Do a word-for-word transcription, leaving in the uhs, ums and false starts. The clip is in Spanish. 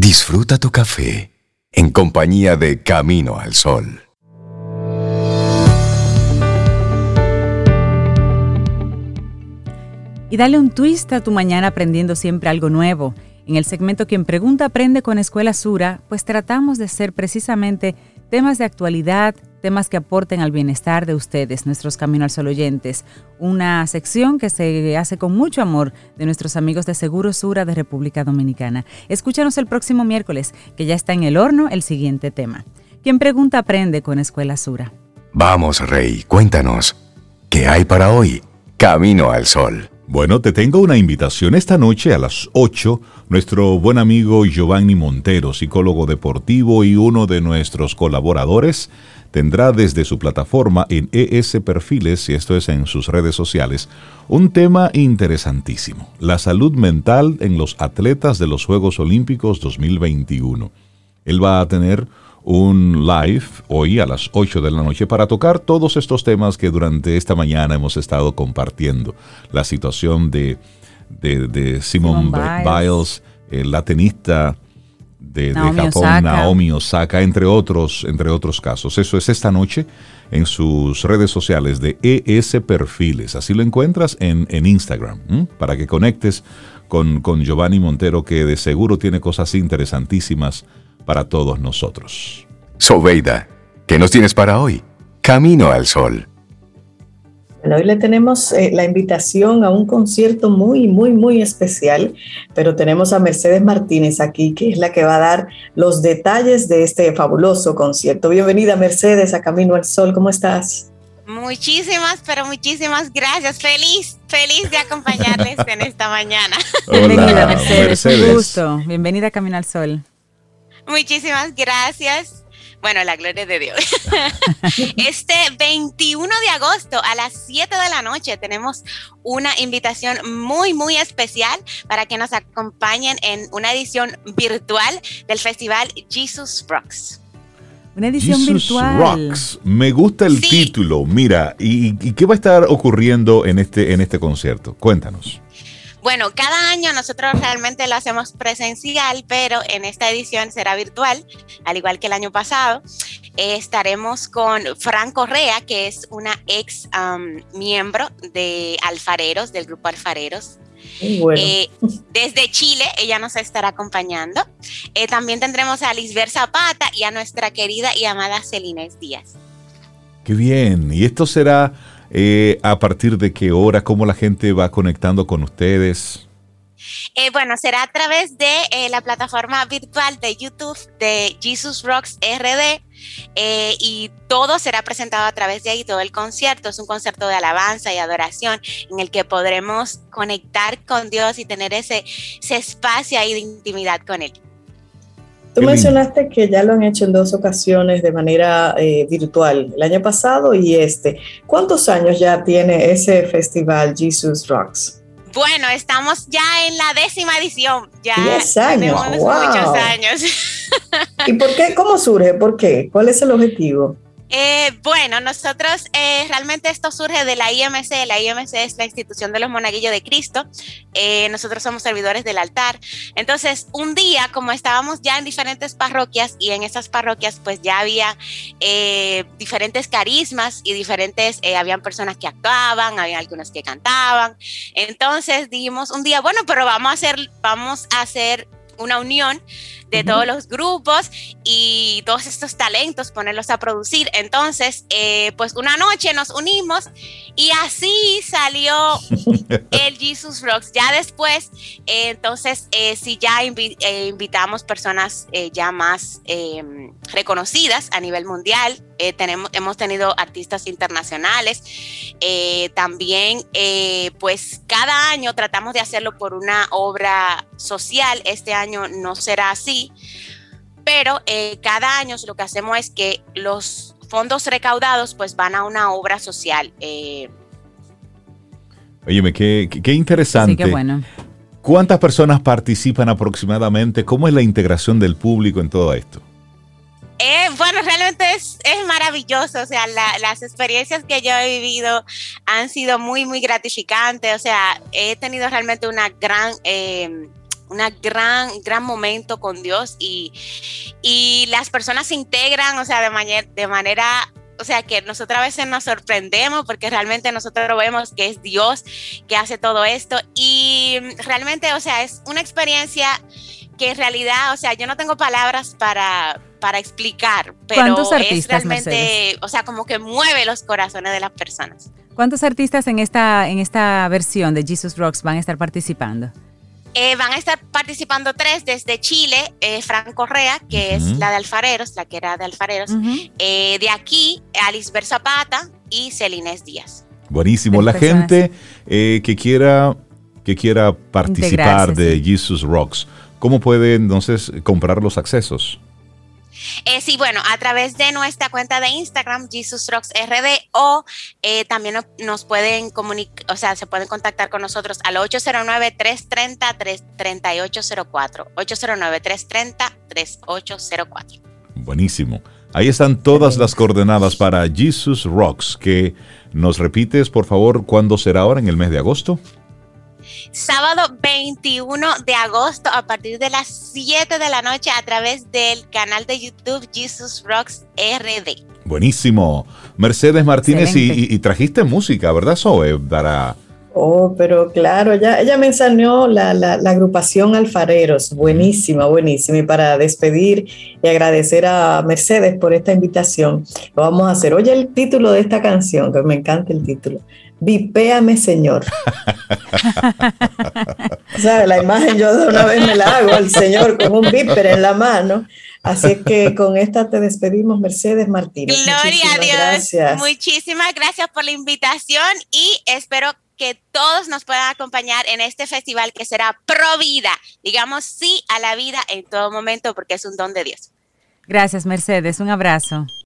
Disfruta tu café en compañía de Camino al Sol. Y dale un twist a tu mañana aprendiendo siempre algo nuevo. En el segmento Quien Pregunta Aprende con Escuela Sura, pues tratamos de hacer precisamente temas de actualidad, temas que aporten al bienestar de ustedes, nuestros Camino al Sol oyentes. Una sección que se hace con mucho amor de nuestros amigos de Seguro Sura de República Dominicana. Escúchanos el próximo miércoles, que ya está en el horno el siguiente tema. Quien Pregunta Aprende con Escuela Sura. Vamos, Rey, cuéntanos, ¿qué hay para hoy? Camino al Sol. Bueno, te tengo una invitación esta noche a las ocho. Nuestro buen amigo Giovanni Montero, psicólogo deportivo y uno de nuestros colaboradores, tendrá desde su plataforma en E S Perfiles, y esto es en sus redes sociales, un tema interesantísimo: la salud mental en los atletas de los Juegos Olímpicos dos mil veintiuno. Él va a tener un live hoy a las ocho de la noche para tocar todos estos temas que durante esta mañana hemos estado compartiendo. La situación de, de, de Simone Biles, Biles eh, la tenista de, de Japón, Osaka. Naomi Osaka, entre otros, entre otros casos. Eso es esta noche en sus redes sociales de E S Perfiles. Así lo encuentras en, en Instagram, ¿m? Para que conectes con, con Giovanni Montero, que de seguro tiene cosas interesantísimas para todos nosotros. Sobeida, ¿qué nos tienes para hoy? Camino al Sol. Bueno, hoy le tenemos eh, la invitación a un concierto muy, muy, muy especial, pero tenemos a Mercedes Martínez aquí, que es la que va a dar los detalles de este fabuloso concierto. Bienvenida, Mercedes, a Camino al Sol. ¿Cómo estás? Muchísimas, pero muchísimas gracias. Feliz, feliz de acompañarles en esta mañana. Hola, bienvenida, Mercedes. Mercedes. Un gusto. Bienvenida a Camino al Sol. Muchísimas gracias. Bueno, la gloria de Dios. Este veintiuno de agosto a las siete de la noche tenemos una invitación muy, muy especial para que nos acompañen en una edición virtual del festival Jesus Rocks. Una edición Jesus virtual. Rocks. Me gusta el sí. título. Mira, ¿y, ¿y qué va a estar ocurriendo en este, en este concierto? Cuéntanos. Bueno, cada año nosotros realmente lo hacemos presencial, pero en esta edición será virtual, al igual que el año pasado. Eh, estaremos con Fran Correa, que es una ex um, miembro de Alfareros, del grupo Alfareros. Bueno. Eh, desde Chile, ella nos estará acompañando. Eh, también tendremos a Lisbeth Zapata y a nuestra querida y amada Celines Díaz. ¡Qué bien! ¿Y esto será eh, a partir de qué hora? ¿Cómo la gente va conectando con ustedes? Eh, bueno, será a través de eh, la plataforma virtual de YouTube de Jesus Rocks R D, eh, y todo será presentado a través de ahí, todo el concierto. Es un concierto de alabanza y adoración en el que podremos conectar con Dios y tener ese, ese espacio ahí de intimidad con Él. Tú mencionaste que ya lo han hecho en dos ocasiones de manera eh, virtual, el año pasado y este. ¿Cuántos años ya tiene ese festival Jesus Rocks? Bueno, estamos ya en la décima edición. Ya Diez años, tenemos wow. muchos años. ¿Y por qué? ¿Cómo surge? ¿Por qué? ¿Cuál es el objetivo? Eh, bueno, nosotros eh, realmente esto surge de la I M C. La I M C es la Institución de los Monaguillos de Cristo. Eh, nosotros somos servidores del altar. Entonces, un día, como estábamos ya en diferentes parroquias, y en esas parroquias pues ya había eh, diferentes carismas y diferentes, eh, habían personas que actuaban, había algunos que cantaban. Entonces dijimos un día, bueno, pero vamos a hacer, vamos a hacer una unión de uh-huh. todos los grupos y todos estos talentos, ponerlos a producir. Entonces, eh, pues una noche nos unimos y así salió el Jesus Rocks. Ya después, eh, entonces, eh, sí ya invi- eh, invitamos personas eh, ya más eh, reconocidas a nivel mundial. Eh, tenemos, hemos tenido artistas internacionales. Eh, también, eh, pues cada año tratamos de hacerlo por una obra social. Este año no será así, pero eh, cada año lo que hacemos es que los fondos recaudados pues van a una obra social. Eh. Óyeme, qué, qué, qué interesante. Sí, qué bueno. ¿Cuántas personas participan aproximadamente? ¿Cómo es la integración del público en todo esto? Eh, bueno, realmente es, es maravilloso. O sea, la, las experiencias que yo he vivido han sido muy, muy gratificantes. O sea, he tenido realmente una gran... Eh, una gran, gran momento con Dios y, y las personas se integran, o sea, de, mañer, de manera, o sea, que nosotros a veces nos sorprendemos porque realmente nosotros vemos que es Dios que hace todo esto y realmente, o sea, es una experiencia que en realidad, o sea, yo no tengo palabras para, para explicar, pero ¿Cuántos artistas, es realmente, Mercedes? o sea, como que mueve los corazones de las personas. ¿Cuántos artistas en esta, en esta versión de Jesus Rocks van a estar participando? Eh, van a estar participando tres desde Chile, eh, Fran Correa, que uh-huh. es la de Alfareros, la que era de Alfareros, uh-huh. eh, de aquí, Alisber Zapata y Celines Díaz. Buenísimo, la gente eh, que quiera, que quiera participar de sí. Jesus Rocks, ¿cómo puede entonces comprar los accesos? Eh, sí, bueno, a través de nuestra cuenta de Instagram, Jesus Rocks R D, o eh, también nos, nos pueden comunicar, o sea, se pueden contactar con nosotros al ocho cero nueve, tres tres cero, tres ocho cero cuatro, ocho cero nueve, tres tres cero, tres ocho cero cuatro. Buenísimo. Ahí están todas las coordenadas para Jesus Rocks, que nos repites, por favor, ¿cuándo será ahora en el mes de agosto? Sábado veintiuno de agosto a partir de las siete de la noche a través del canal de YouTube Jesus Rocks R D. Buenísimo. Mercedes Martínez, y, y, y trajiste música, ¿verdad, Zoe? Para... Oh, pero claro, ella, ella me enseñó la, la, la agrupación Alfareros. Buenísima, buenísima. Y para despedir y agradecer a Mercedes por esta invitación, lo vamos a hacer. Oye el título de esta canción, que me encanta el título. Vipéame, Señor. ¿Sabes? La imagen yo de una vez me la hago al Señor con un viper en la mano. Así es que con esta te despedimos, Mercedes Martínez. Gloria a Dios. Gracias. Muchísimas gracias por la invitación y espero que todos nos puedan acompañar en este festival que será Pro Vida. Digamos sí a la vida en todo momento porque es un don de Dios. Gracias, Mercedes. Un abrazo.